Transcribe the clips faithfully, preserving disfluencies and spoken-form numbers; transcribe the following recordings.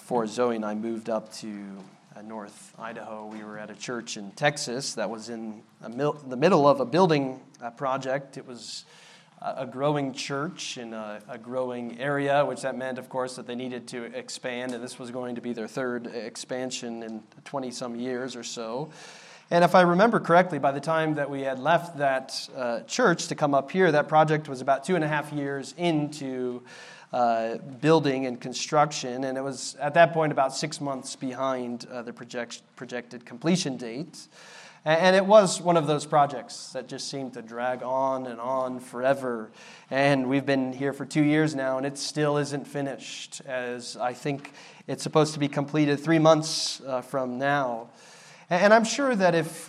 before Zoe and I moved up to uh, North Idaho, we were at a church in Texas that was in a mil- the middle of a building uh, project. It was uh, a growing church in a, a growing area, which that meant, of course, that they needed to expand, and this was going to be their third expansion in twenty-some years or so. And if I remember correctly, by the time that we had left that uh, church to come up here, that project was about two and a half years into uh, building and construction, and it was at that point about six months behind uh, the project- projected completion date. And, and it was one of those projects that just seemed to drag on and on forever. And we've been here for two years now, and it still isn't finished, as I think it's supposed to be completed three months uh, from now. And I'm sure that if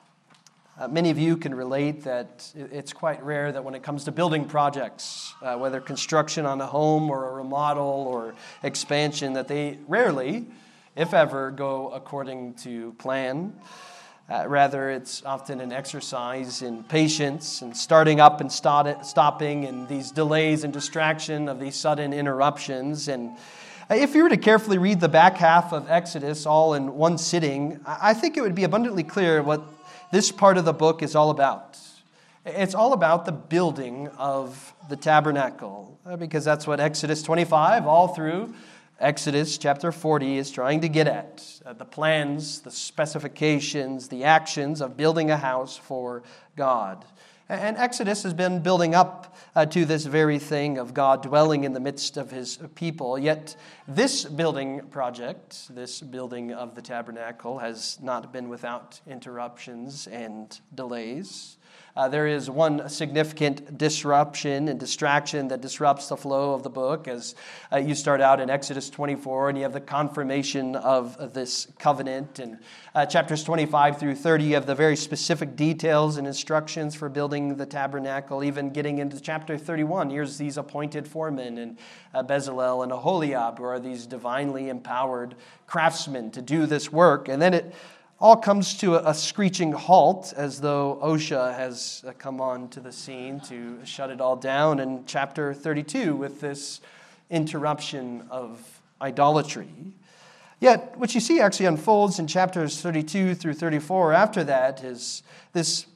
uh, many of you can relate that it's quite rare that when it comes to building projects, uh, whether construction on a home or a remodel or expansion, that they rarely, if ever, go according to plan. Uh, rather, it's often an exercise in patience and starting up and start, stopping and these delays and distraction of these sudden interruptions. And if you were to carefully read the back half of Exodus all in one sitting, I think it would be abundantly clear what this part of the book is all about. It's all about the building of the tabernacle, because that's what Exodus twenty-five, all through Exodus chapter forty, is trying to get at. The plans, the specifications, the actions of building a house for God. And Exodus has been building up uh, to this very thing of God dwelling in the midst of his people. Yet this building project, this building of the tabernacle, has not been without interruptions and delays. Uh, there is one significant disruption and distraction that disrupts the flow of the book as uh, you start out in Exodus twenty-four and you have the confirmation of, of this covenant. And uh, chapters twenty-five through thirty, you have the very specific details and instructions for building the tabernacle. Even getting into chapter thirty-one, here's these appointed foremen and uh, Bezalel and Aholiab, who are these divinely empowered craftsmen to do this work. And then it all comes to a screeching halt as though OSHA has come on to the scene to shut it all down in chapter thirty-two with this interruption of idolatry. Yet what you see actually unfolds in chapters thirty-two through thirty-four after that is this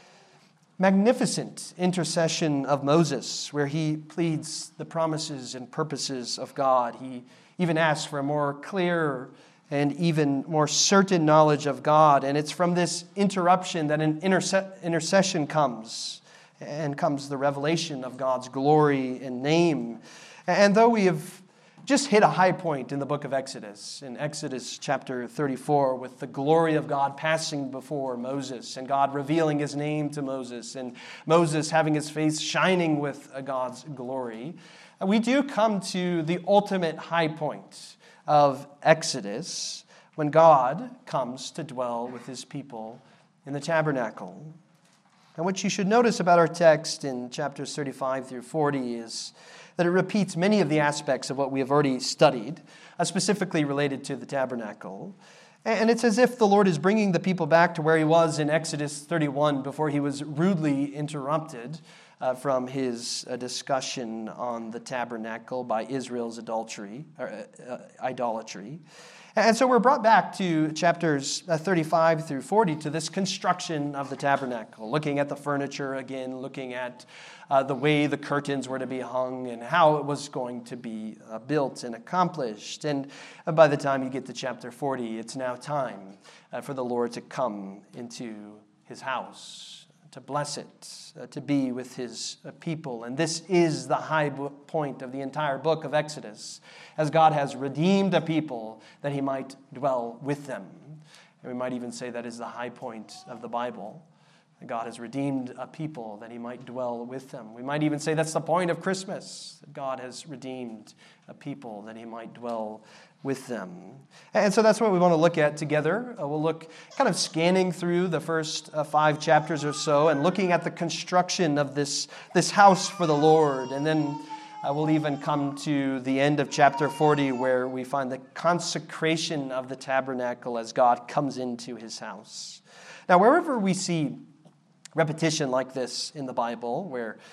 magnificent intercession of Moses, where he pleads the promises and purposes of God. He even asks for a more clear and even more certain knowledge of God. And it's from this interruption that an interse- intercession comes, and comes the revelation of God's glory and name. And though we have just hit a high point in the book of Exodus, in Exodus chapter thirty-four, with the glory of God passing before Moses, and God revealing his name to Moses, and Moses having his face shining with God's glory, we do come to the ultimate high point of Exodus, when God comes to dwell with his people in the tabernacle. And what you should notice about our text in chapters thirty-five through forty is that it repeats many of the aspects of what we have already studied, uh, specifically related to the tabernacle. And it's as if the Lord is bringing the people back to where he was in Exodus thirty-one before he was rudely interrupted Uh, from his uh, discussion on the tabernacle by Israel's adultery, or, uh, uh, idolatry. And so we're brought back to chapters uh, thirty-five through forty to this construction of the tabernacle, looking at the furniture again, looking at uh, the way the curtains were to be hung and how it was going to be uh, built and accomplished. And uh, by the time you get to chapter forty, it's now time uh, for the Lord to come into his house, to bless it, uh, to be with his uh, people. And this is the high bo- point of the entire book of Exodus, as God has redeemed a people that he might dwell with them. And we might even say that is the high point of the Bible. That God has redeemed a people that he might dwell with them. We might even say that's the point of Christmas, that God has redeemed a people that he might dwell with them. And so that's what we want to look at together. Uh, we'll look kind of scanning through the first uh, five chapters or so and looking at the construction of this, this house for the Lord. And then uh, we'll even come to the end of chapter forty, where we find the consecration of the tabernacle as God comes into his house. Now, wherever we see repetition like this in the Bible, where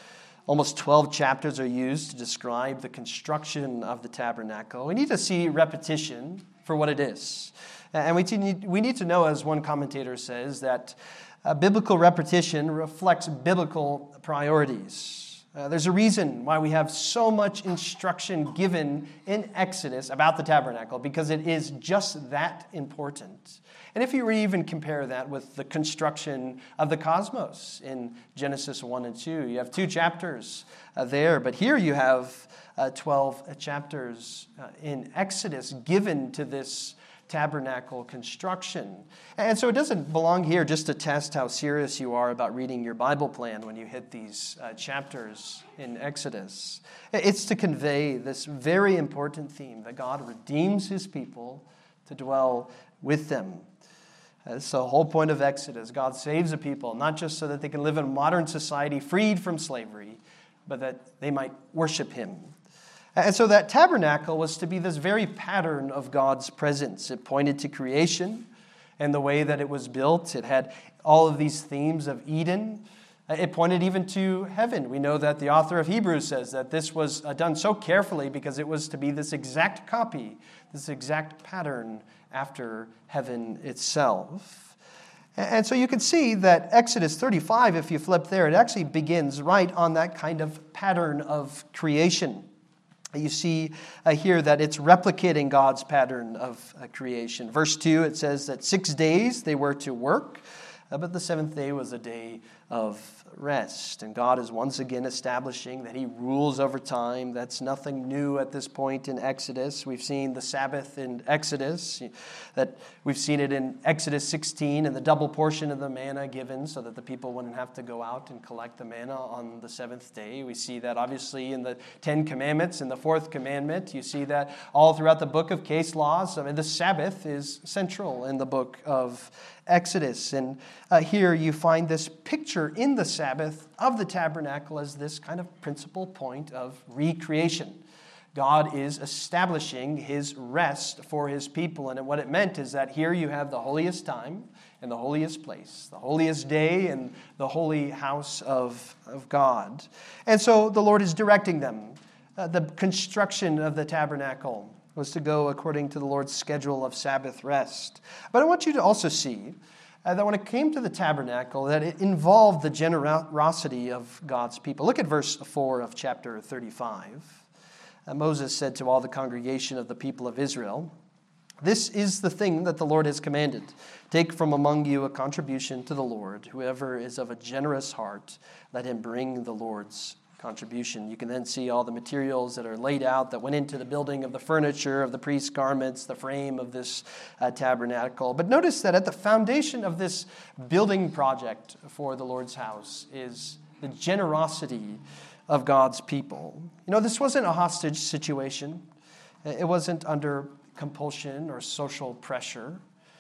Almost twelve chapters are used to describe the construction of the tabernacle. We need to see repetition for what it is. And we need, we need to know, as one commentator says, that uh, biblical repetition reflects biblical priorities. Uh, there's a reason why we have so much instruction given in Exodus about the tabernacle, because it is just that important. And if you even compare that with the construction of the cosmos in Genesis one and two, you have two chapters uh, there, but here you have uh, twelve chapters uh, in Exodus given to this tabernacle construction. And so it doesn't belong here just to test how serious you are about reading your Bible plan when you hit these uh, chapters in Exodus. It's to convey this very important theme that God redeems his people to dwell with them. That's the whole point of Exodus. God saves a people, not just so that they can live in a modern society freed from slavery, but that they might worship him. And so that tabernacle was to be this very pattern of God's presence. It pointed to creation and the way that it was built. It had all of these themes of Eden. It pointed even to heaven. We know that the author of Hebrews says that this was done so carefully because it was to be this exact copy, this exact pattern after heaven itself. And so you can see that Exodus thirty-five, if you flip there, it actually begins right on that kind of pattern of creation. You see uh, here that it's replicating God's pattern of uh, creation. Verse two, it says that six days they were to work, uh, but the seventh day was a day of rest. And God is once again establishing that he rules over time. That's nothing new at this point in Exodus. We've seen the Sabbath in Exodus, that we've seen it in Exodus sixteen and the double portion of the manna given so that the people wouldn't have to go out and collect the manna on the seventh day. We see that obviously in the Ten Commandments, in the fourth commandment. You see that all throughout the book of case laws. I mean, the Sabbath is central in the book of Exodus. And uh, here you find this picture in the Sabbath of the tabernacle as this kind of principal point of recreation. God is establishing his rest for his people. And what it meant is that here you have the holiest time and the holiest place, the holiest day and the holy house of, of God. And so the Lord is directing them. Uh, the construction of the tabernacle was to go according to the Lord's schedule of Sabbath rest. But I want you to also see uh, that when it came to the tabernacle, that it involved the generosity of God's people. Look at verse four of chapter thirty-five. Uh, Moses said to all the congregation of the people of Israel, "This is the thing that the Lord has commanded. Take from among you a contribution to the Lord. Whoever is of a generous heart, let him bring the Lord's contribution." You can then see all the materials that are laid out that went into the building of the furniture, of the priest's garments, the frame of this uh, tabernacle. But notice that at the foundation of this building project for the Lord's house is the generosity of God's people. You know, this wasn't a hostage situation. It wasn't under compulsion or social pressure.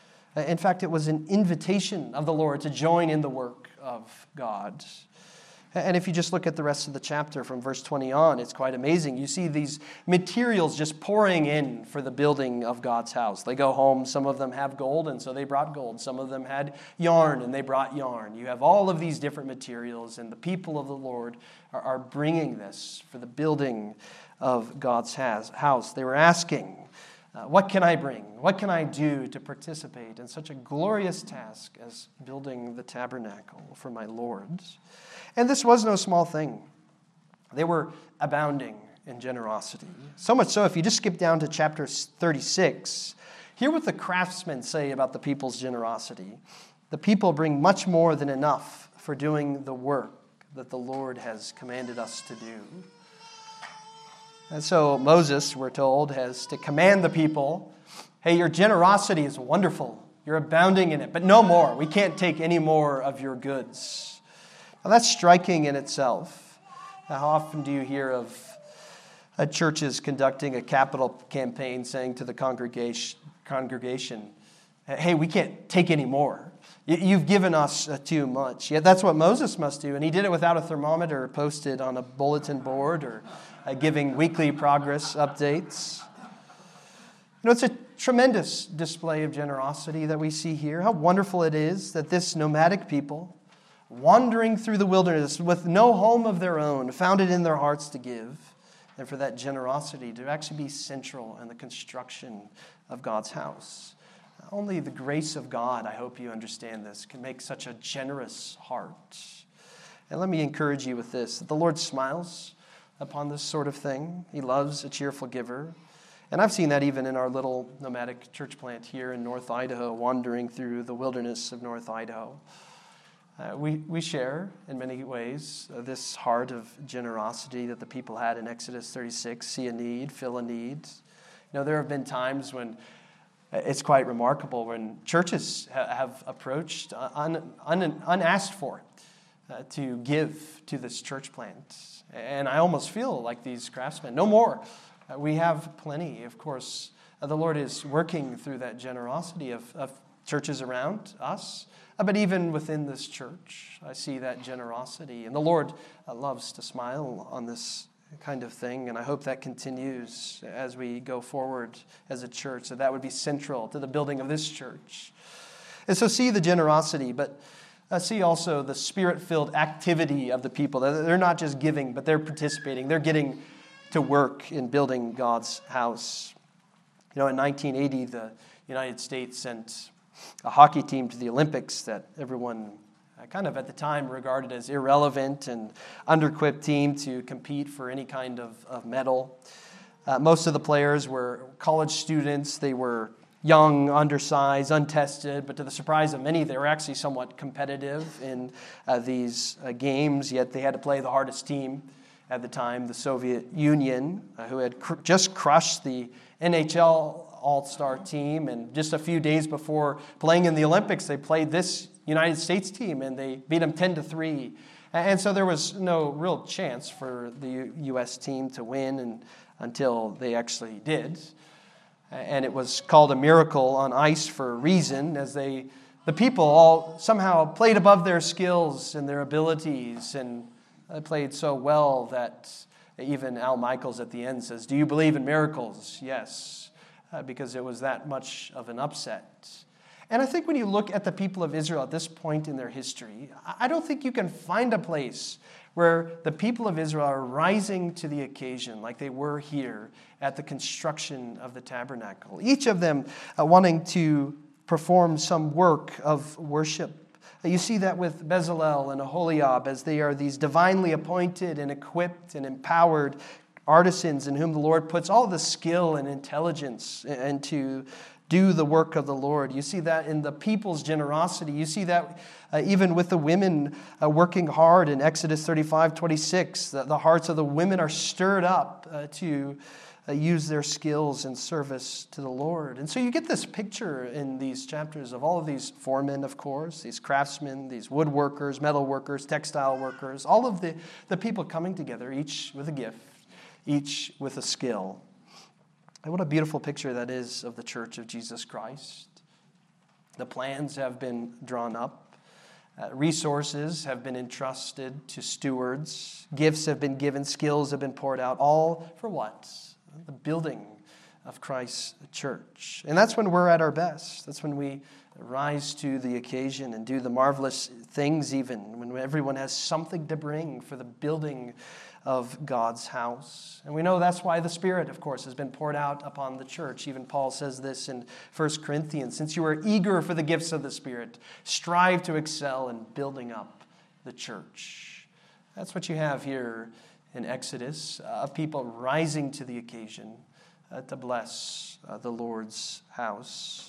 In fact, it was an invitation of the Lord to join in the work of God. And if you just look at the rest of the chapter from verse twenty on, it's quite amazing. You see these materials just pouring in for the building of God's house. They go home, some of them have gold, and so they brought gold. Some of them had yarn, and they brought yarn. You have all of these different materials, and the people of the Lord are, are bringing this for the building of God's house. They were asking, uh, what can I bring? What can I do to participate in such a glorious task as building the tabernacle for my Lord? And this was no small thing. They were abounding in generosity. So much so, if you just skip down to chapter thirty-six, hear what the craftsmen say about the people's generosity. The people bring much more than enough for doing the work that the Lord has commanded us to do. And so Moses, we're told, has to command the people, hey, your generosity is wonderful. You're abounding in it, but no more. We can't take any more of your goods. Now, that's striking in itself. Now, how often do you hear of uh, churches conducting a capital campaign saying to the congregation, congregation, hey, we can't take any more. You've given us uh, too much. Yet that's what Moses must do. And he did it without a thermometer posted on a bulletin board or uh, giving weekly progress updates. You know, it's a tremendous display of generosity that we see here. How wonderful it is that this nomadic people wandering through the wilderness with no home of their own, found it in their hearts to give, and for that generosity to actually be central in the construction of God's house. Only the grace of God, I hope you understand this, can make such a generous heart. And let me encourage you with this, that the Lord smiles upon this sort of thing. He loves a cheerful giver. And I've seen that even in our little nomadic church plant here in North Idaho, wandering through the wilderness of North Idaho. Uh, we, we share, in many ways, uh, this heart of generosity that the people had in Exodus thirty-six, see a need, fill a need. You know, there have been times when it's quite remarkable when churches ha- have approached un, un, unasked for uh, to give to this church plant. And I almost feel like these craftsmen, no more. Uh, we have plenty, of course. Uh, the Lord is working through that generosity of, of churches around us. Uh, but even within this church, I see that generosity. And the Lord uh, loves to smile on this kind of thing. And I hope that continues as we go forward as a church, that that would be central to the building of this church. And so see the generosity, but uh, see also the spirit-filled activity of the people. They're not just giving, but they're participating. They're getting to work in building God's house. You know, in nineteen eighty, the United States sent a hockey team to the Olympics that everyone kind of at the time regarded as irrelevant and under-equipped team to compete for any kind of, of medal. Uh, most of the players were college students. They were young, undersized, untested, but to the surprise of many, they were actually somewhat competitive in uh, these uh, games, yet they had to play the hardest team at the time, the Soviet Union, uh, who had cr- just crushed the N H L all-star team, and just a few days before playing in the Olympics, they played this United States team, and they beat them ten to three. And so there was no real chance for the U S team to win and, until they actually did. And it was called a miracle on ice for a reason, as they, the people all somehow played above their skills and their abilities, and they played so well that even Al Michaels at the end says, "Do you believe in miracles?" Yes, uh, because it was that much of an upset. And I think when you look at the people of Israel at this point in their history, I don't think you can find a place where the people of Israel are rising to the occasion like they were here at the construction of the tabernacle. Each of them uh, wanting to perform some work of worship. You see that with Bezalel and Aholiab, as they are these divinely appointed and equipped and empowered artisans in whom the Lord puts all the skill and intelligence into do the work of the Lord. You see that in the people's generosity. You see that uh, even with the women uh, working hard in Exodus thirty-five twenty-six. The, the hearts of the women are stirred up uh, to uh, use their skills in service to the Lord. And so you get this picture in these chapters of all of these foremen, of course, these craftsmen, these woodworkers, metal workers, textile workers, all of the, the people coming together, each with a gift, each with a skill. And what a beautiful picture that is of the Church of Jesus Christ. The plans have been drawn up. Uh, resources have been entrusted to stewards. Gifts have been given. Skills have been poured out. All for what? The building of Christ's church. And that's when we're at our best. That's when we rise to the occasion and do the marvelous things, even when everyone has something to bring for the building of God's house. And we know that's why the Spirit, of course, has been poured out upon the church. Even Paul says this in First Corinthians, since you are eager for the gifts of the Spirit, strive to excel in building up the church. That's what you have here in Exodus, uh, people rising to the occasion uh, to bless uh, the Lord's house.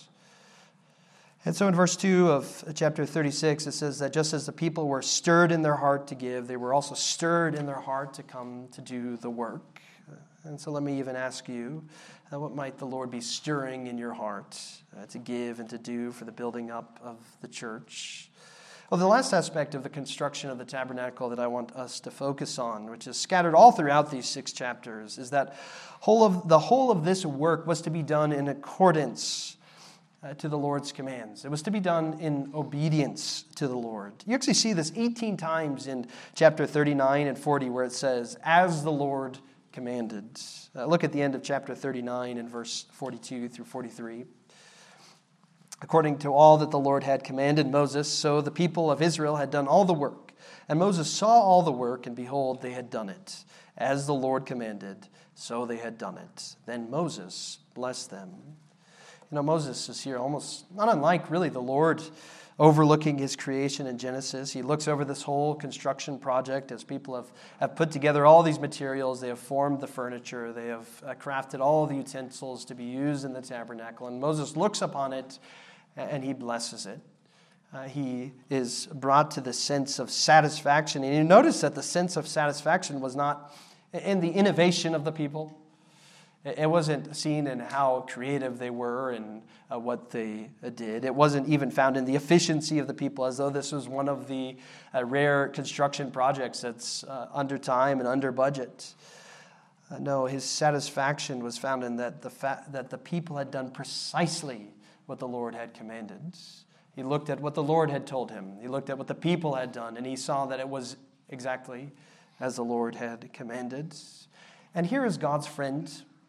And so in verse two of chapter thirty-six, it says that just as the people were stirred in their heart to give, they were also stirred in their heart to come to do the work. And so let me even ask you, uh, what might the Lord be stirring in your heart uh, to give and to do for the building up of the church? Well, the last aspect of the construction of the tabernacle that I want us to focus on, which is scattered all throughout these six chapters, is that whole of the whole of this work was to be done in accordance uh, to the Lord's commands. It was to be done in obedience to the Lord. You actually see this eighteen times in chapter thirty-nine and forty, where it says, "As the Lord commanded." Uh, look at the end of chapter thirty-nine and verse forty-two through forty-three. According to all that the Lord had commanded Moses, so the people of Israel had done all the work. And Moses saw all the work, and behold, they had done it. As the Lord commanded, so they had done it. Then Moses blessed them. You know, Moses is here almost not unlike really the Lord overlooking his creation in Genesis. He looks over this whole construction project as people have, have put together all these materials. They have formed the furniture. They have uh, crafted all the utensils to be used in the tabernacle. And Moses looks upon it and he blesses it. Uh, he is brought to the sense of satisfaction. And you notice that the sense of satisfaction was not in the innovation of the people. It wasn't seen in how creative they were and uh, what they uh, did. It wasn't even found in the efficiency of the people, as though this was one of the uh, rare construction projects that's uh, under time and under budget. Uh, no, his satisfaction was found in that the fa- that the people had done precisely what the Lord had commanded. He looked at what the Lord had told him. He looked at what the people had done, and he saw that it was exactly as the Lord had commanded. And here is God's friend,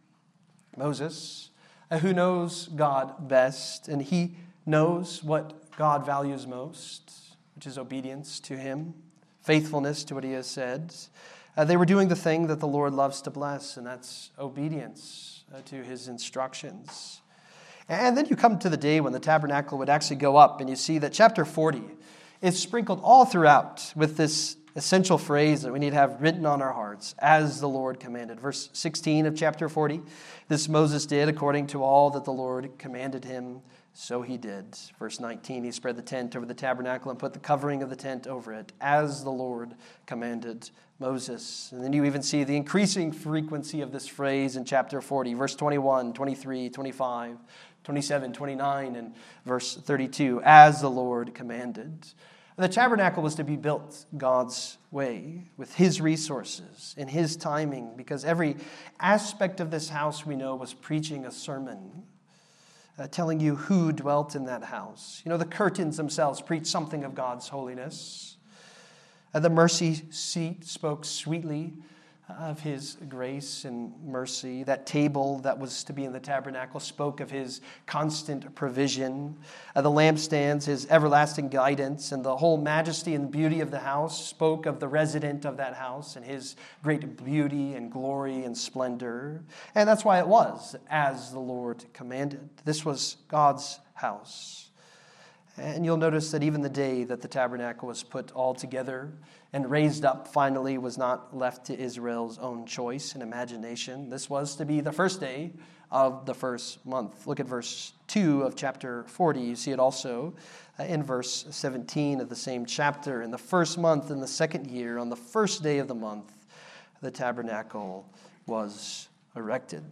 Moses, who knows God best, and he knows what God values most, which is obedience to him, faithfulness to what he has said. Uh, they were doing the thing that the Lord loves to bless, and that's obedience uh, to his instructions. And then you come to the day when the tabernacle would actually go up, and you see that chapter forty is sprinkled all throughout with this essential phrase that we need to have written on our hearts, as the Lord commanded. Verse sixteen of chapter forty, this Moses did according to all that the Lord commanded him, so he did. Verse nineteen, he spread the tent over the tabernacle and put the covering of the tent over it, as the Lord commanded Moses. And then you even see the increasing frequency of this phrase in chapter forty, verse twenty-one, twenty-three, twenty-five, twenty-seven, twenty-nine, and verse thirty-two, as the Lord commanded. The tabernacle was to be built God's way, with his resources, in his timing, because every aspect of this house we know was preaching a sermon, uh, telling you who dwelt in that house. You know, the curtains themselves preached something of God's holiness. Uh, the mercy seat spoke sweetly of his grace and mercy. That table that was to be in the tabernacle spoke of his constant provision. Uh, the lampstands, his everlasting guidance, and the whole majesty and beauty of the house spoke of the resident of that house and his great beauty and glory and splendor. And that's why it was, as the Lord commanded. This was God's house. And you'll notice that even the day that the tabernacle was put all together and raised up finally was not left to Israel's own choice and imagination. This was to be the first day of the first month. Look at verse two of chapter forty. You see it also in verse seventeen of the same chapter. In the first month, in the second year, on the first day of the month, the tabernacle was erected.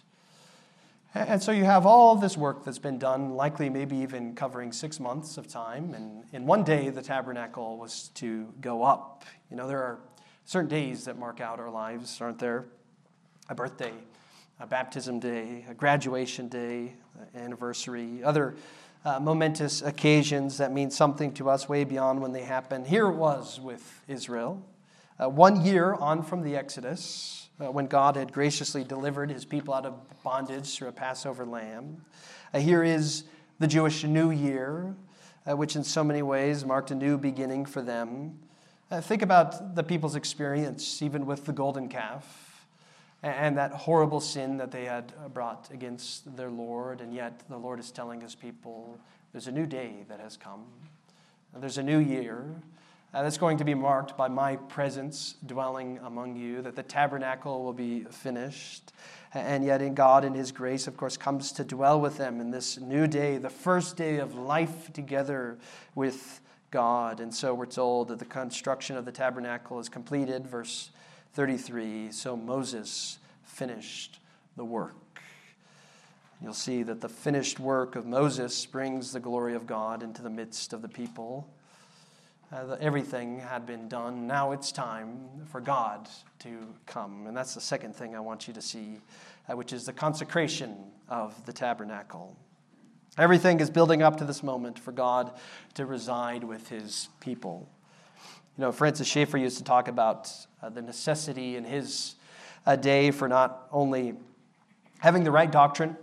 And so you have all of this work that's been done, likely maybe even covering six months of time. And in one day, the tabernacle was to go up. You know, there are certain days that mark out our lives, aren't there? A birthday, a baptism day, a graduation day, an anniversary, other uh, momentous occasions that mean something to us way beyond when they happen. Here it was with Israel. Uh, one year on from the Exodus, Uh, when God had graciously delivered his people out of bondage through a Passover lamb. Uh, here is the Jewish New Year, uh, which in so many ways marked a new beginning for them. Uh, think about the people's experience, even with the golden calf, and, and that horrible sin that they had brought against their Lord, and yet the Lord is telling his people, there's a new day that has come. There's a new year. Uh, that's going to be marked by my presence dwelling among you, that the tabernacle will be finished. And yet in God, in his grace, of course, comes to dwell with them in this new day, the first day of life together with God. And so we're told that the construction of the tabernacle is completed. Verse thirty-three, so Moses finished the work. You'll see that the finished work of Moses brings the glory of God into the midst of the people. Uh, the, everything had been done. Now it's time for God to come. And that's the second thing I want you to see, uh, which is the consecration of the tabernacle. Everything is building up to this moment for God to reside with his people. You know, Francis Schaeffer used to talk about uh, the necessity in his uh, day for not only having the right doctrine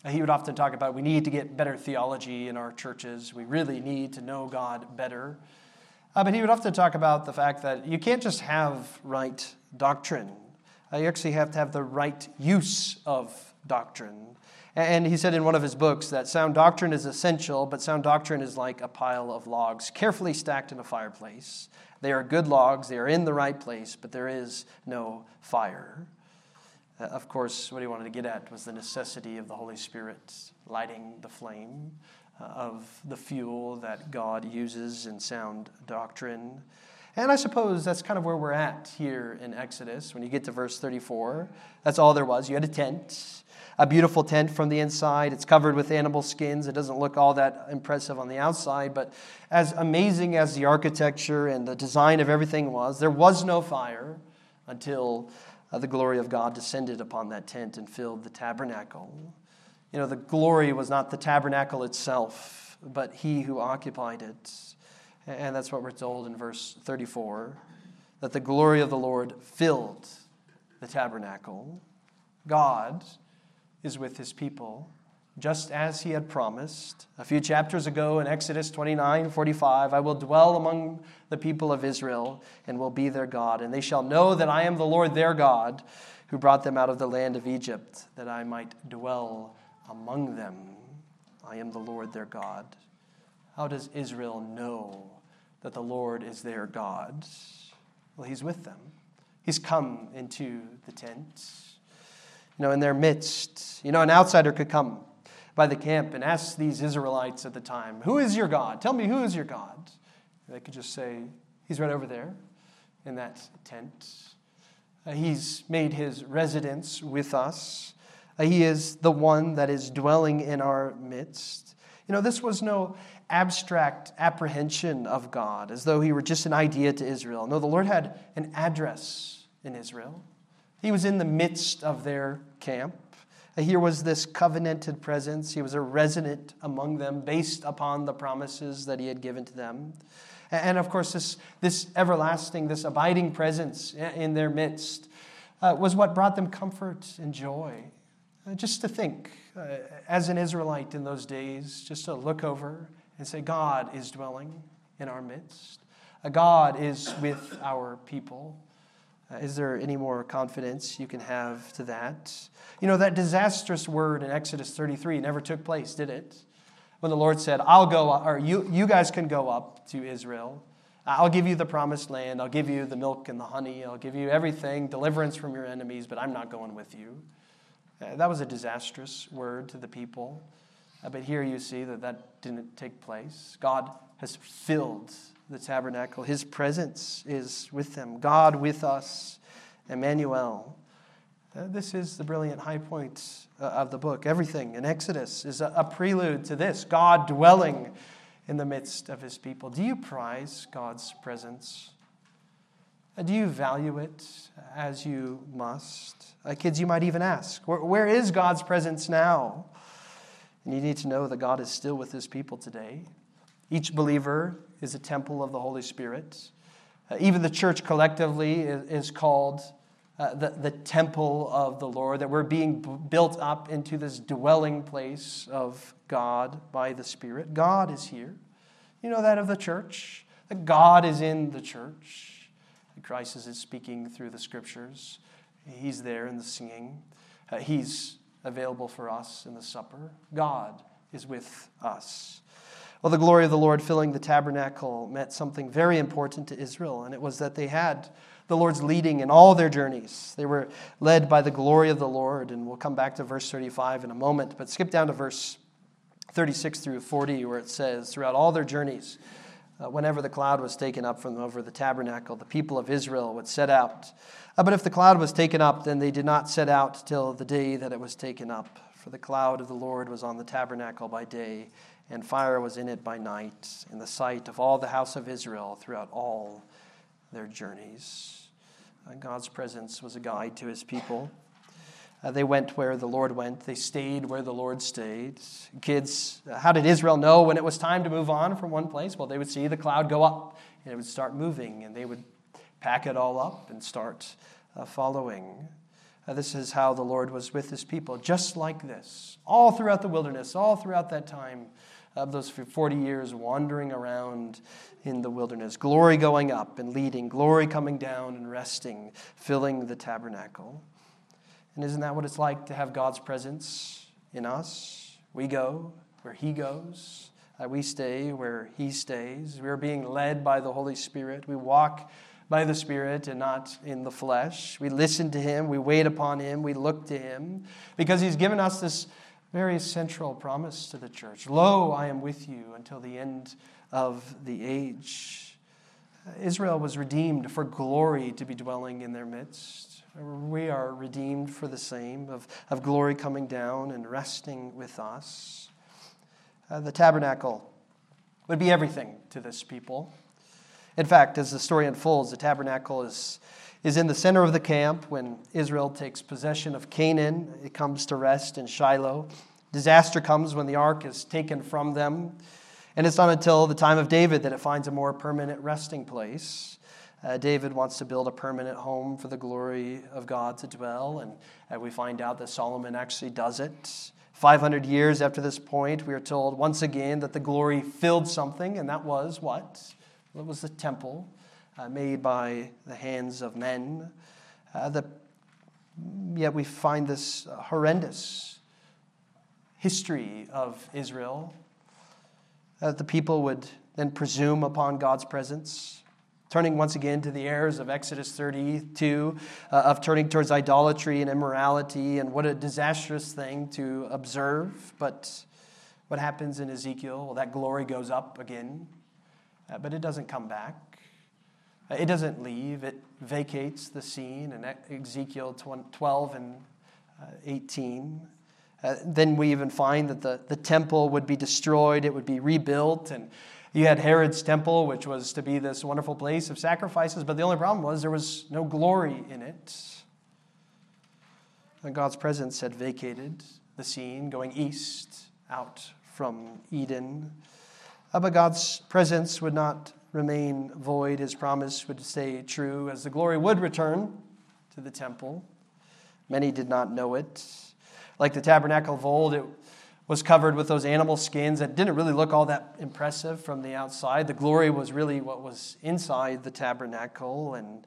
He would often talk about we need to get better theology in our churches. We really need to know God better. Uh, but he would often talk about the fact that you can't just have right doctrine. Uh, you actually have to have the right use of doctrine. And he said in one of his books that sound doctrine is essential, but sound doctrine is like a pile of logs carefully stacked in a fireplace. They are good logs, they are in the right place, but there is no fire. Uh, of course, what he wanted to get at was the necessity of the Holy Spirit lighting the flame uh, of the fuel that God uses in sound doctrine. And I suppose that's kind of where we're at here in Exodus. When you get to verse thirty-four, that's all there was. You had a tent, a beautiful tent from the inside. It's covered with animal skins. It doesn't look all that impressive on the outside, but as amazing as the architecture and the design of everything was, there was no fire until Uh, the glory of God descended upon that tent and filled the tabernacle. You know, the glory was not the tabernacle itself, but he who occupied it. And that's what we're told in verse thirty-four, that the glory of the Lord filled the tabernacle. God is with his people, just as he had promised. A few chapters ago in Exodus twenty-nine forty-five, I will dwell among the people of Israel and will be their God. And they shall know that I am the Lord their God, who brought them out of the land of Egypt, that I might dwell among them. I am the Lord their God. How does Israel know that the Lord is their God? Well, he's with them. He's come into the tent. You know, in their midst, you know, an outsider could come by the camp and ask these Israelites at the time, who is your God? Tell me, who is your God? They could just say, he's right over there in that tent. Uh, he's made his residence with us. Uh, he is the one that is dwelling in our midst. You know, this was no abstract apprehension of God, as though he were just an idea to Israel. No, the Lord had an address in Israel. He was in the midst of their camp. Here was this covenanted presence. He was a resident among them based upon the promises that he had given to them. And of course, this, this everlasting, this abiding presence in their midst uh, was what brought them comfort and joy. Uh, just to think, uh, as an Israelite in those days, just to look over and say, God is dwelling in our midst. Uh, God is with our people. Uh, is there any more confidence you can have to that? You know, that disastrous word in Exodus thirty-three never took place, did it? When the Lord said, I'll go, or you, you guys can go up to Israel. I'll give you the promised land. I'll give you the milk and the honey. I'll give you everything, deliverance from your enemies, but I'm not going with you. Uh, that was a disastrous word to the people. Uh, but here you see that that didn't take place. God has filled the tabernacle. His presence is with them. God with us, Emmanuel. Uh, this is the brilliant high point uh, of the book. Everything in Exodus is a, a prelude to this, God dwelling in the midst of his people. Do you prize God's presence? Uh, do you value it as you must? Uh, kids, you might even ask, where, where is God's presence now? And you need to know that God is still with his people today. Each believer is a temple of the Holy Spirit. Uh, even the church collectively is, is called uh, the, the temple of the Lord, that we're being b- built up into this dwelling place of God by the Spirit. God is here. You know that of the church, that God is in the church. Christ is speaking through the scriptures. He's there in the singing. Uh, he's available for us in the supper. God is with us. Well, the glory of the Lord filling the tabernacle meant something very important to Israel, and it was that they had the Lord's leading in all their journeys. They were led by the glory of the Lord, and we'll come back to verse thirty-five in a moment, but skip down to verse thirty-six through forty, where it says, throughout all their journeys, uh, whenever the cloud was taken up from over the tabernacle, the people of Israel would set out. Uh, but if the cloud was taken up, then they did not set out till the day that it was taken up. For the cloud of the Lord was on the tabernacle by day, and fire was in it by night, in the sight of all the house of Israel throughout all their journeys. Uh, God's presence was a guide to his people. Uh, they went where the Lord went. They stayed where the Lord stayed. Kids, uh, how did Israel know when it was time to move on from one place? Well, they would see the cloud go up, and it would start moving, and they would pack it all up and start uh, following. Uh, this is how the Lord was with his people, just like this, all throughout the wilderness, all throughout that time of those forty years wandering around in the wilderness. Glory going up and leading, glory coming down and resting, filling the tabernacle. And isn't that what it's like to have God's presence in us? We go where he goes. Uh, we stay where he stays. We are being led by the Holy Spirit. We walk by the Spirit and not in the flesh. We listen to him. We wait upon him. We look to him because he's given us this very central promise to the church. Lo, I am with you until the end of the age. Israel was redeemed for glory to be dwelling in their midst. We are redeemed for the same, of, of glory coming down and resting with us. Uh, the tabernacle would be everything to this people. In fact, as the story unfolds, the tabernacle is, is in the center of the camp when Israel takes possession of Canaan. It comes to rest in Shiloh. Disaster comes when the ark is taken from them. And it's not until the time of David that it finds a more permanent resting place. Uh, David wants to build a permanent home for the glory of God to dwell. And uh, we find out that Solomon actually does it. five hundred years after this point, we are told once again that the glory filled something. And that was what? It was the temple uh, made by the hands of men. Uh, the, yet we find this horrendous history of Israel. That the people would then presume upon God's presence, turning once again to the errors of Exodus thirty-two, uh, of turning towards idolatry and immorality, and what a disastrous thing to observe. But what happens in Ezekiel? Well, that glory goes up again. Uh, but it doesn't come back. Uh, it doesn't leave. It vacates the scene in Ezekiel twelve and uh, eighteen. Uh, then we even find that the, the temple would be destroyed. It would be rebuilt. And you had Herod's temple, which was to be this wonderful place of sacrifices. But the only problem was there was no glory in it. And God's presence had vacated the scene, going east out from Eden. Uh, but God's presence would not remain void. His promise would stay true as the glory would return to the temple. Many did not know it. Like the tabernacle of old, it was covered with those animal skins that didn't really look all that impressive from the outside. The glory was really what was inside the tabernacle. And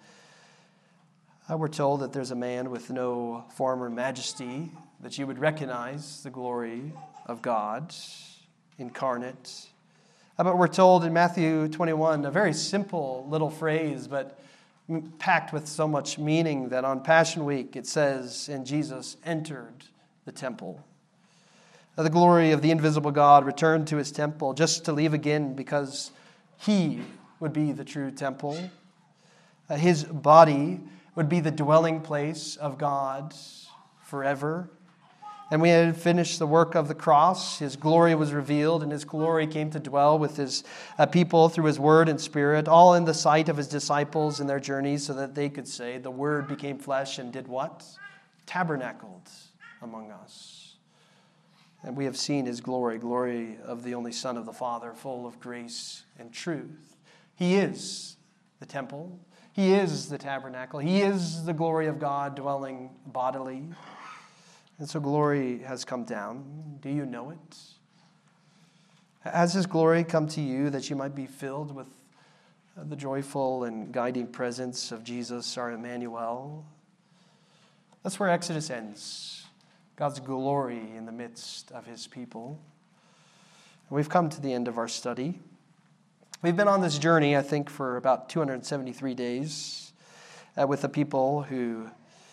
uh, we're told that there's a man with no form or majesty, that you would recognize the glory of God incarnate. But we're told in Matthew twenty-one, a very simple little phrase, but packed with so much meaning, that on Passion Week it says, and Jesus entered the temple. Now, the glory of the invisible God returned to his temple, just to leave again, because he would be the true temple. Uh, his body would be the dwelling place of God forever. And we had finished the work of the cross. His glory was revealed, and his glory came to dwell with his uh, people through his word and spirit, all in the sight of his disciples in their journeys, so that they could say, the word became flesh and did what? Tabernacled among us. And we have seen his glory, glory of the only Son of the Father, full of grace and truth. He is the temple. He is the tabernacle. He is the glory of God dwelling bodily. And so glory has come down. Do you know it? Has his glory come to you that you might be filled with the joyful and guiding presence of Jesus, our Emmanuel? That's where Exodus ends. God's glory in the midst of his people. We've come to the end of our study. We've been on this journey, I think, for about two hundred seventy-three days uh, with the people who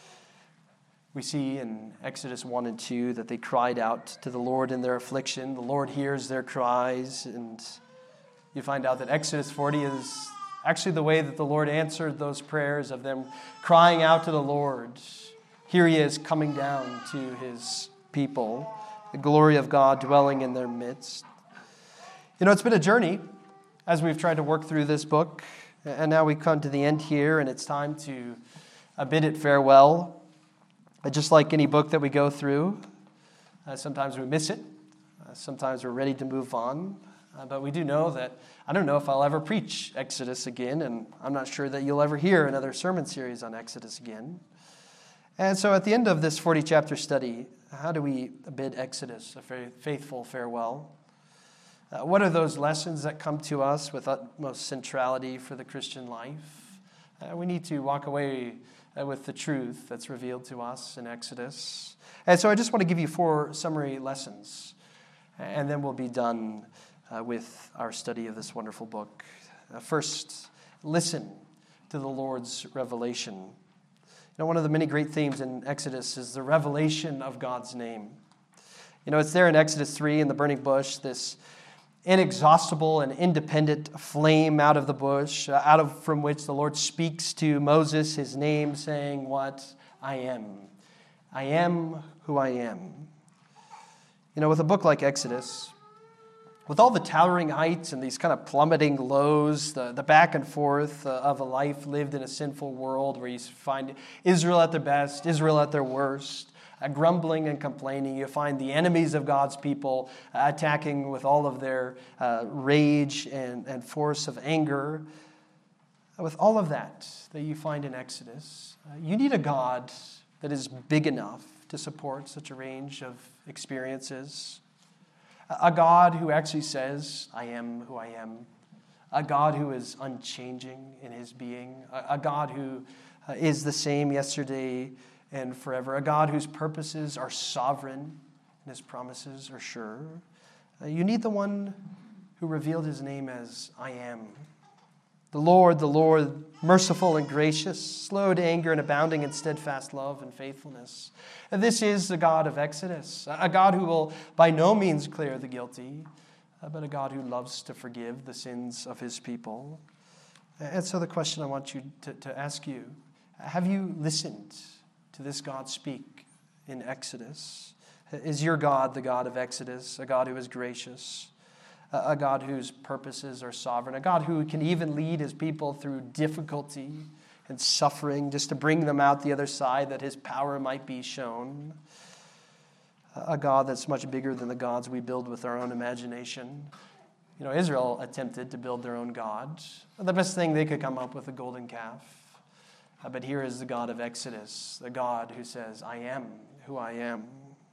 we see in Exodus one and two that they cried out to the Lord in their affliction. The Lord hears their cries, and you find out that Exodus forty is actually the way that the Lord answered those prayers of them crying out to the Lord. Here he is coming down to his people, the glory of God dwelling in their midst. You know, it's been a journey as we've tried to work through this book, and now we come to the end here, and it's time to bid it farewell. Just like any book that we go through, uh, sometimes we miss it, uh, sometimes we're ready to move on, uh, but we do know that, I don't know if I'll ever preach Exodus again, and I'm not sure that you'll ever hear another sermon series on Exodus again. And so at the end of this forty-chapter study, how do we bid Exodus a faithful farewell? Uh, what are those lessons that come to us with utmost centrality for the Christian life? Uh, we need to walk away uh, with the truth that's revealed to us in Exodus. And so I just want to give you four summary lessons, and then we'll be done uh, with our study of this wonderful book. Uh, first, listen to the Lord's revelation. You know, one of the many great themes in Exodus is the revelation of God's name. You know, it's there in Exodus three in the burning bush, this inexhaustible and independent flame out of the bush, uh, out of from which the Lord speaks to Moses his name, saying, what? I am. I am who I am. You know, with a book like Exodus, with all the towering heights and these kind of plummeting lows, the, the back and forth uh, of a life lived in a sinful world where you find Israel at their best, Israel at their worst, uh, grumbling and complaining. You find the enemies of God's people uh, attacking with all of their uh, rage and, and force of anger. With all of that that you find in Exodus, uh, you need a God that is big enough to support such a range of experiences. A God who actually says, I am who I am. A God who is unchanging in his being. A God who is the same yesterday and forever. A God whose purposes are sovereign and his promises are sure. You need the one who revealed his name as I am. The Lord, the Lord, merciful and gracious, slow to anger and abounding in steadfast love and faithfulness. And this is the God of Exodus, a God who will by no means clear the guilty, but a God who loves to forgive the sins of his people. And so the question I want you to, to ask you, have you listened to this God speak in Exodus? Is your God the God of Exodus, a God who is gracious, a God whose purposes are sovereign, a God who can even lead his people through difficulty and suffering just to bring them out the other side that his power might be shown? A God that's much bigger than the gods we build with our own imagination. You know, Israel attempted to build their own God. The best thing they could come up with, a golden calf. Uh, but here is the God of Exodus, the God who says, I am who I am.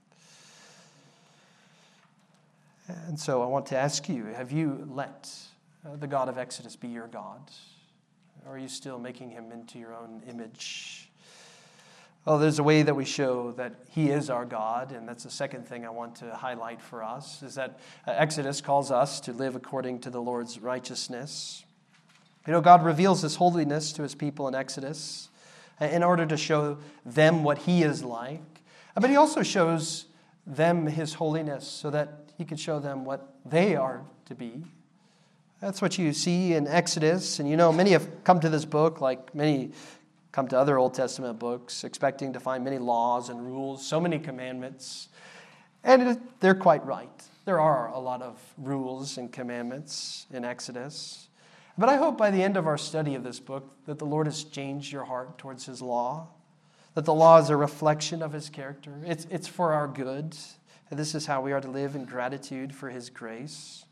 And so I want to ask you, have you let uh, the God of Exodus be your God? Or are you still making him into your own image? Well, there's a way that we show that he is our God, and that's the second thing I want to highlight for us, is that uh, Exodus calls us to live according to the Lord's righteousness. You know, God reveals his holiness to his people in Exodus in order to show them what he is like. But he also shows them his holiness so that he could show them what they are to be. That's what you see in Exodus. And you know, many have come to this book, like many come to other Old Testament books, expecting to find many laws and rules, so many commandments. And they're quite right. There are a lot of rules and commandments in Exodus. But I hope by the end of our study of this book that the Lord has changed your heart towards his law, that the law is a reflection of his character. It's, it's for our good. And this is how we are to live in gratitude for his grace.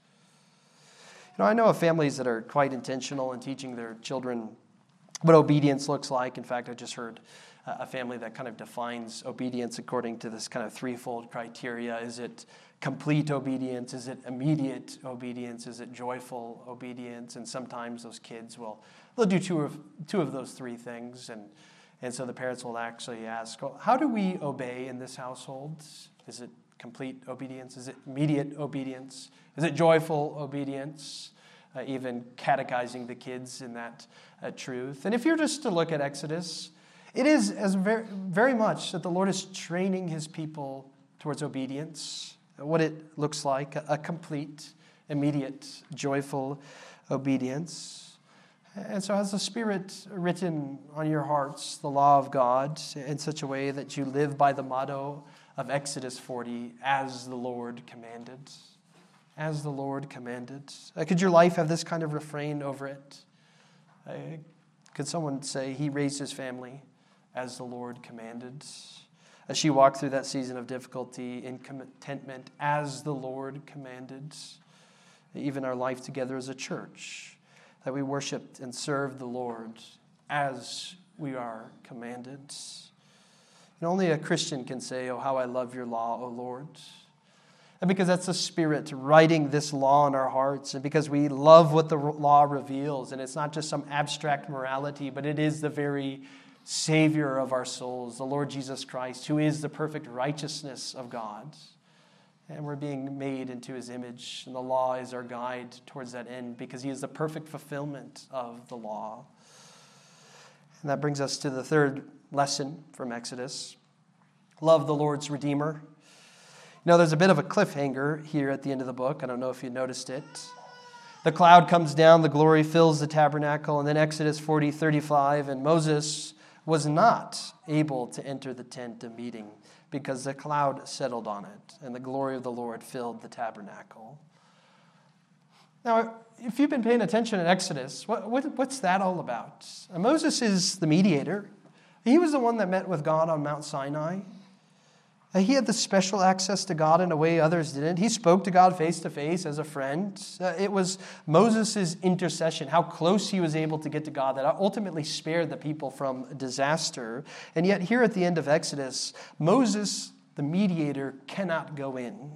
You know, I know of families that are quite intentional in teaching their children what obedience looks like. In fact, I just heard a family that kind of defines obedience according to this kind of threefold criteria. Is it complete obedience? Is it immediate obedience? Is it joyful obedience? And sometimes those kids will, they'll do two of, two of those three things. And, and so the parents will actually ask, well, how do we obey in this household? Is it complete obedience? Is it immediate obedience? Is it joyful obedience? Uh, even catechizing the kids in that uh, truth. And if you're just to look at Exodus, it is as very, very much that the Lord is training his people towards obedience, what it looks like, a, a complete, immediate, joyful obedience. And so has the Spirit written on your hearts the law of God in such a way that you live by the motto of Exodus forty, as the Lord commanded? As the Lord commanded. Uh, could your life have this kind of refrain over it? Uh, could someone say he raised his family as the Lord commanded? As she walked through that season of difficulty in contentment as the Lord commanded. Even our life together as a church, that we worshiped and served the Lord as we are commanded. And only a Christian can say, oh, how I love your law, O Lord. And because that's the Spirit writing this law in our hearts, and because we love what the law reveals, and it's not just some abstract morality, but it is the very Savior of our souls, the Lord Jesus Christ, who is the perfect righteousness of God. And we're being made into his image, and the law is our guide towards that end, because he is the perfect fulfillment of the law. And that brings us to the third lesson from Exodus. Love the Lord's Redeemer. You know, there's a bit of a cliffhanger here at the end of the book. I don't know if you noticed it. The cloud comes down, the glory fills the tabernacle, and then Exodus forty thirty-five, and Moses was not able to enter the tent of meeting because the cloud settled on it, and the glory of the Lord filled the tabernacle. Now, if you've been paying attention in Exodus, what, what, what's that all about? Uh, Moses is the mediator. He was the one that met with God on Mount Sinai. Uh, he had the special access to God in a way others didn't. He spoke to God face to face as a friend. Uh, it was Moses' intercession, how close he was able to get to God, that ultimately spared the people from disaster. And yet here at the end of Exodus, Moses, the mediator, cannot go in.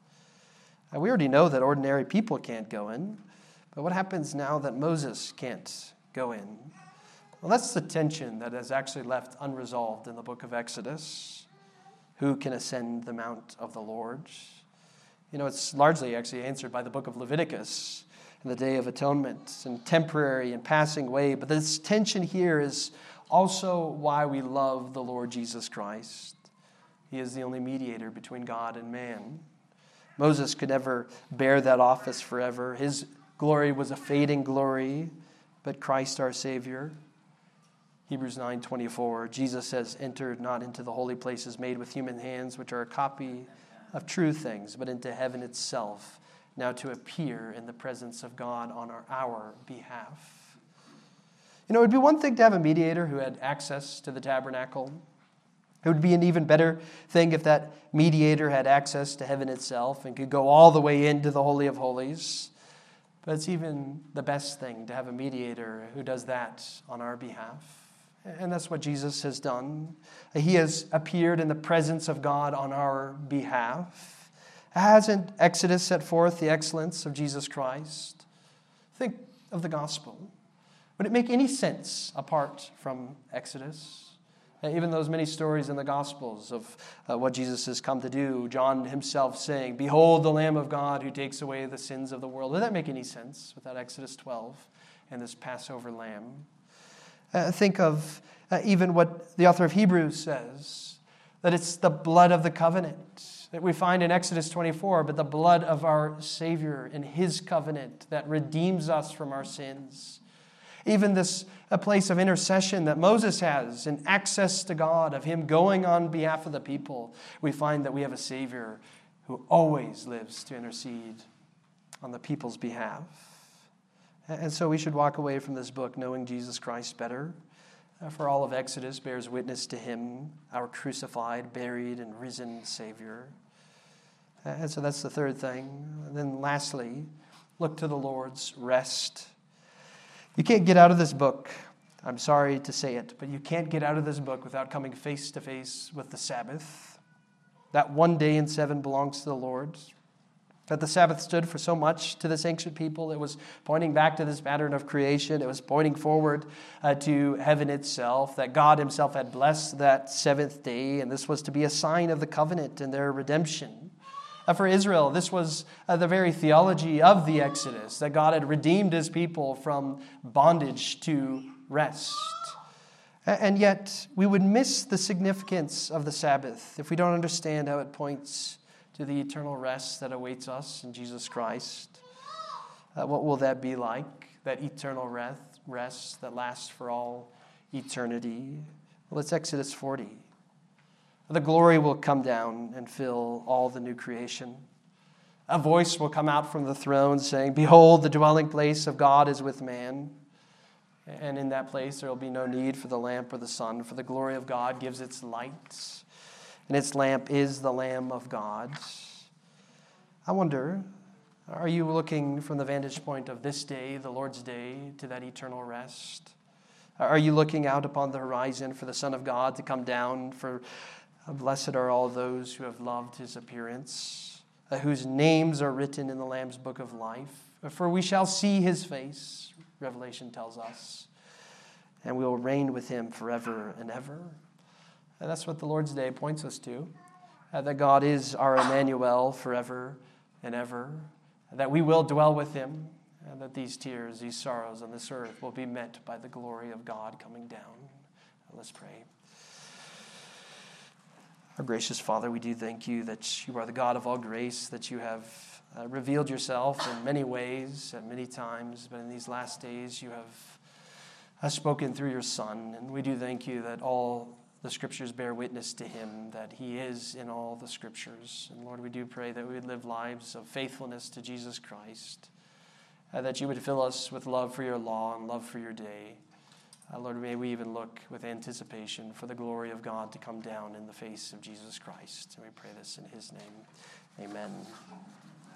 Uh, we already know that ordinary people can't go in. But what happens now that Moses can't go in? Well, that's the tension that is actually left unresolved in the book of Exodus. Who can ascend the mount of the Lord? You know, it's largely actually answered by the book of Leviticus in the Day of Atonement, and temporary and passing away. But this tension here is also why we love the Lord Jesus Christ. He is the only mediator between God and man. Moses could never bear that office forever. His glory was a fading glory, but Christ our Savior. Hebrews nine twenty-four, Jesus says, entered not into the holy places made with human hands, which are a copy of true things, but into heaven itself, now to appear in the presence of God on our, our behalf. You know, it would be one thing to have a mediator who had access to the tabernacle. It would be an even better thing if that mediator had access to heaven itself and could go all the way into the Holy of Holies. But it's even the best thing to have a mediator who does that on our behalf. And that's what Jesus has done. He has appeared in the presence of God on our behalf. Hasn't Exodus set forth the excellence of Jesus Christ? Think of the gospel. Would it make any sense apart from Exodus? Even those many stories in the Gospels of uh, what Jesus has come to do, John himself saying, behold the Lamb of God who takes away the sins of the world. Would that make any sense without Exodus twelve and this Passover lamb? Uh, think of uh, even what the author of Hebrews says, that it's the blood of the covenant that we find in Exodus twenty-four, but the blood of our Savior in his covenant that redeems us from our sins. Even this a place of intercession that Moses has and access to God, of him going on behalf of the people, we find that we have a Savior who always lives to intercede on the people's behalf. And so we should walk away from this book knowing Jesus Christ better. For all of Exodus bears witness to him, our crucified, buried, and risen Savior. And so that's the third thing. And then lastly, look to the Lord's rest. You can't get out of this book, I'm sorry to say it, but you can't get out of this book without coming face to face with the Sabbath. That one day in seven belongs to the Lord. That the Sabbath stood for so much to this ancient people. It was pointing back to this pattern of creation. It was pointing forward uh, to heaven itself, that God himself had blessed that seventh day, and this was to be a sign of the covenant and their redemption. Uh, for Israel, this was uh, the very theology of the Exodus, that God had redeemed his people from bondage to rest. And yet, we would miss the significance of the Sabbath if we don't understand how it points to the eternal rest that awaits us in Jesus Christ. Uh, what will that be like? That eternal rest, rest that lasts for all eternity. Well, it's Exodus forty. The glory will come down and fill all the new creation. A voice will come out from the throne saying, behold, the dwelling place of God is with man. And in that place there will be no need for the lamp or the sun, for the glory of God gives its light. And its lamp is the Lamb of God. I wonder, are you looking from the vantage point of this day, the Lord's day, to that eternal rest? Are you looking out upon the horizon for the Son of God to come down? For uh, blessed are all those who have loved his appearance, uh, whose names are written in the Lamb's book of life. For we shall see his face, Revelation tells us, and we will reign with him forever and ever. And that's what the Lord's Day points us to, uh, that God is our Emmanuel forever and ever, that we will dwell with him, and that these tears, these sorrows on this earth will be met by the glory of God coming down. Let's pray. Our gracious Father, we do thank you that you are the God of all grace, that you have uh, revealed yourself in many ways at many times, but in these last days you have uh, spoken through your Son, and we do thank you that all the Scriptures bear witness to him, that he is in all the Scriptures. And Lord, we do pray that we would live lives of faithfulness to Jesus Christ, uh, that you would fill us with love for your law and love for your day. Uh, Lord, may we even look with anticipation for the glory of God to come down in the face of Jesus Christ. And we pray this in his name. Amen.